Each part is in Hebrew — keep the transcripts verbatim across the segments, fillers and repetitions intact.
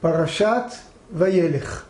פרשת וילך.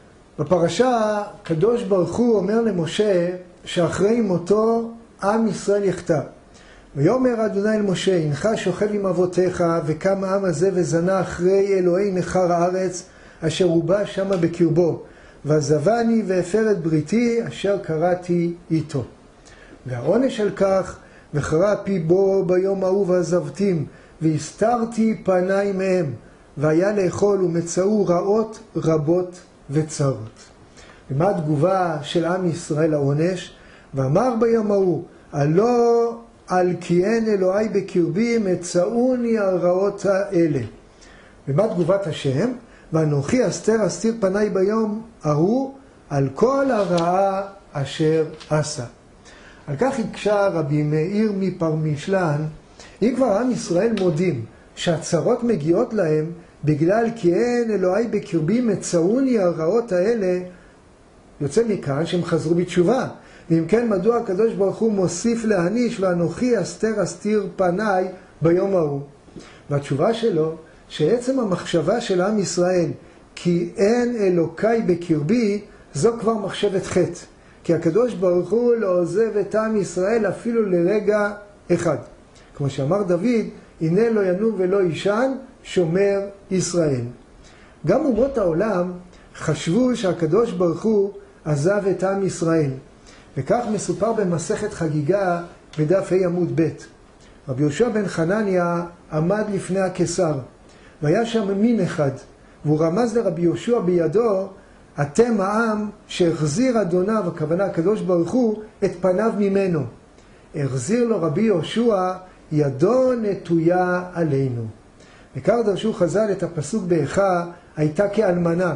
בפרשה קדוש ברוך הוא אומר למשה שאחרי מותו עם ישראל יחטא. ויאמר אדוני אל משה, הנך שוכב עם אבותיך וקם העם הזה וזנה אחרי אלוהי נכר הארץ אשר הוא בא שמה בקרבו, ועזבני והפר את בריתי אשר קראתי איתו. והעונש על כך, וחרה פי בו ביום ההוא ועזבתים, והסתרתי פניי מהם, והיה לאכול ומצאו רעות רבות וצרות. ומה התגובה של עם ישראל לעונש? ואמר ביום ההוא, הלא על כי אין אלוהי בקרבי מצאוני הרעות האלה. ומה תגובת השם? ואנוכי אסתר אסתיר פניי ביום ההוא על כל הרעה אשר עשה. על כך הקשה רבי מאיר מפרמישלן, אם כבר עם ישראל מודים שהצרות מגיעות להם בגלל כי אין אלוהי בקרבי מצאוני הרעות האלה, יוצא מכאן שהם חזרו בתשובה. ואם כן, מדוע הקדוש ברוך הוא מוסיף להעניש ואנוכי אסתר אסתיר פניי ביום ההוא? והתשובה שלו, שעצם המחשבה של עם ישראל כי אין אלוקי בקרבי, זו כבר מחשבת חטא. כי הקדוש ברוך הוא לא עוזב את עם ישראל אפילו לרגע אחד. כמו שאמר דוד, הנה לא ינום ולא יישן, שומר ישראל. גם אומות העולם חשבו שהקדוש ברוך הוא עזב את עם ישראל. וכך מסופר במסכת חגיגה בדף ה' עמוד ב'. רבי יהושע בן חנניה עמד לפני הקיסר, והיה שם מין אחד, והוא רמז לרבי יהושע בידו, אתם העם שהחזיר אדוניו, הכוונה הקדוש ברוך הוא, את פניו ממנו. החזיר לו רבי יהושע, ידו נטויה עלינו. וכך דרשו חז"ל את הפסוק באיכה, הייתה כאלמנה.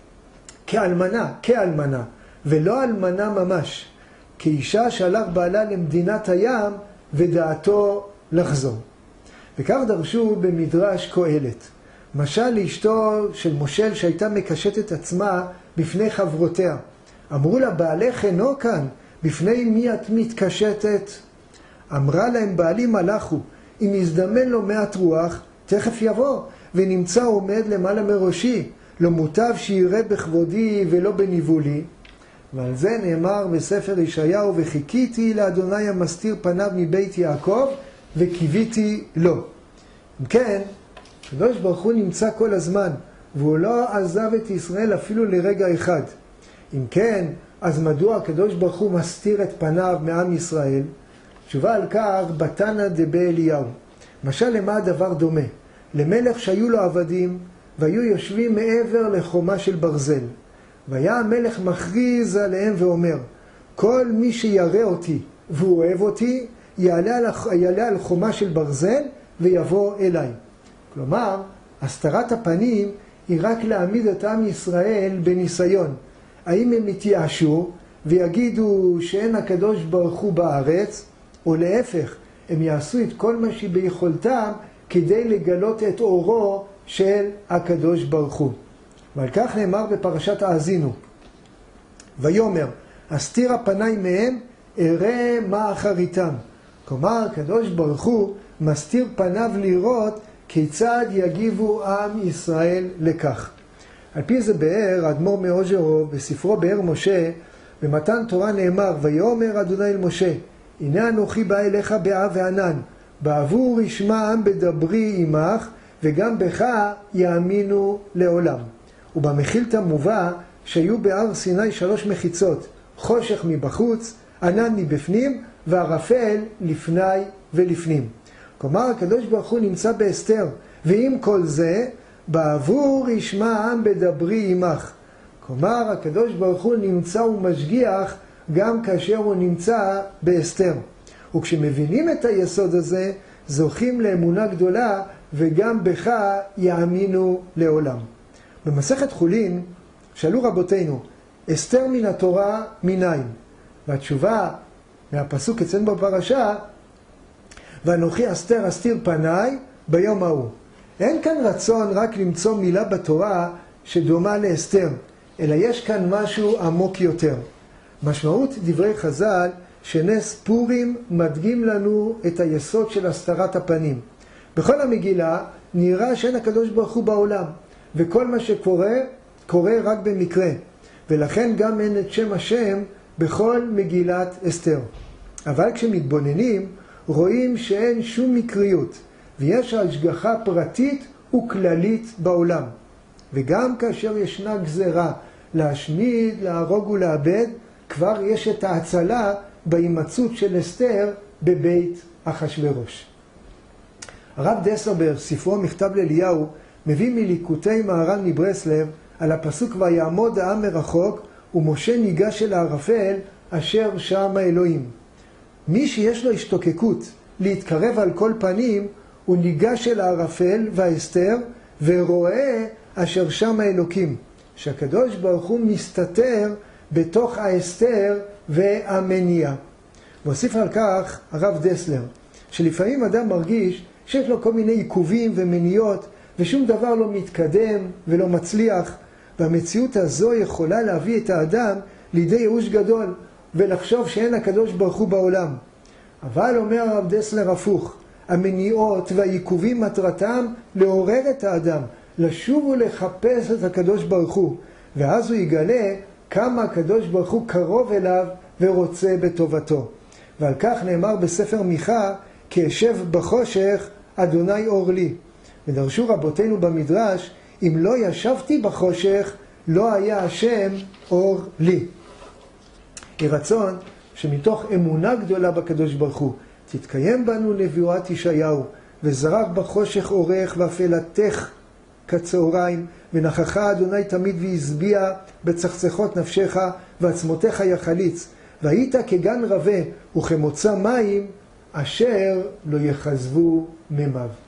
כאלמנה, כאלמנה, ולא אלמנה ממש. כאישה שהלך בעלה למדינת הים ודעתו לחזור. וכך דרשו במדרש קהלת. משל לאשתו של מושל שהייתה מקשטת עצמה בפני חברותיה. אמרו לה, בעלך אינו כאן, בפני מי את מתקשטת? אמרה להם, בעלי מלאך הוא, אם יזדמן לו מעט רוח, תכף יבוא, ונמצא עומד למעלה מראשי, לא מוטב שיראה בכבודי ולא בניבולי. ועל זה נאמר בספר ישעיהו, וחיכיתי לאדוני המסתיר פניו מבית יעקב, וקיוויתי לו. אם כן, הקדוש ברוך הוא נמצא כל הזמן, והוא לא עזב את ישראל אפילו לרגע אחד. אם כן, אז מדוע הקדוש ברוך הוא מסתיר את פניו מעם ישראל? תשובה על כך, בתנא דבאליהו. משל למה הדבר דומה? למלך שהיו לו עבדים, והיו יושבים מעבר לחומה של ברזל. והיה המלך מכריז עליהם ואומר, כל מי שירא אותי והוא אוהב אותי, יעלה על, יעלה על חומה של ברזל ויבוא אליי. כלומר, הסתרת הפנים היא רק להעמיד את עם ישראל בניסיון. האם הם יתייאשו ויגידו שאין הקדוש ברוך הוא בארץ, או להפך, הם יעשו את כל מה שביכולתם כדי לגלות את אורו של הקדוש ברוך הוא. ועל כך נאמר בפרשת האזינו, ויאמר, אסתיר הפניי מהם, אראה מה אחריתם. כלומר, הקדוש ברוך הוא מסתיר פניו לראות כיצד יגיבו עם ישראל לכך. על פי זה באר אדמו"ר מאוז'רוב בספרו באר משה, במתן תורה נאמר, ויאמר אדוני אל משה, הנה אנוכי בא אליך באה וענן, בעבור ישמע עם בדברי עמך, וגם בך יאמינו לעולם. ובמחילתא מובא שהיו בהר סיני שלוש מחיצות, חושך מבחוץ, ענן מבפנים, וערפל לפני ולפנים. כלומר, הקדוש ברוך הוא נמצא בהסתר, ועם כל זה, בעבור ישמע עם בדברי עמך. כלומר, הקדוש ברוך הוא נמצא ומשגיח גם כאשר הוא נמצא בהסתר. וכשמבינים את היסוד הזה, זוכים לאמונה גדולה, וגם בך יאמינו לעולם. במסכת חולין שאלו רבותינו, אסתר מן התורה מניין? והתשובה מהפסוק אצלנו בפרשה, ואנוכי אסתר אסתיר פניי ביום ההוא. אין כאן רצון רק למצוא מילה בתורה שדומה לאסתר, אלא יש כאן משהו עמוק יותר. משמעות דברי חז"ל שנס פורים מדגים לנו את היסוד של הסתרת הפנים. בכל המגילה נראה שאין הקדוש ברוך הוא בעולם, וכל מה שקורה, קורה רק במקרה. ולכן גם אין את שם השם בכל מגילת אסתר. אבל כשמתבוננים, רואים שאין שום מקריות, ויש השגחה פרטית וכללית בעולם. וגם כאשר ישנה גזרה להשמיד, להרוג ולאבד, כבר יש את ההצלה בהימצאות של אסתר בבית אחשוורוש. הרב דסלר ספרו מכתב לאליהו מביא מליקוטי מהר"ל מברסלב על הפסוק ויעמוד העם מרחוק ומשה ניגש אל הערפל אשר שם האלוהים. מי שיש לו השתוקקות להתקרב על כל פנים הוא ניגש אל הערפל והאסתר ורואה אשר שם האלוקים, שהקדוש ברוך הוא מסתתר בתוך האסתר והמניע. והוסיף על כך הרב דסלר שלפעמים אדם מרגיש שיש לו כל מיני עיכובים ומניעות ושום דבר לא מתקדם ולא מצליח, והמציאות הזו יכולה להביא את האדם לידי ייאוש גדול ולחשוב שאין הקדוש ברוך הוא בעולם. אבל אומר הרב דסלר הפוך, המניעות והעיכובים מטרתם לעורר את האדם, לשוב ולחפש את הקדוש ברוך הוא, ואז הוא יגלה כמה הקדוש ברוך הוא קרוב אליו ורוצה בטובתו. ועל כך נאמר בספר מיכה, כי אשב בחושך אדוני אור לי. ודרשו רבותינו במדרש, אם לא ישבתי בחושך, לא היה השם אור לי. יהי רצון שמתוך אמונה גדולה בקדוש ברוך הוא, תתקיים בנו נבואת ישעיהו, וזרח בחושך אורך ואפלתך כצהריים, ונחך אדוני תמיד והשביע בצחצחות נפשך, ועצמותיך יחליץ, והיית כגן רבה וכמוצא מים, אשר לא יחזבו מימיו.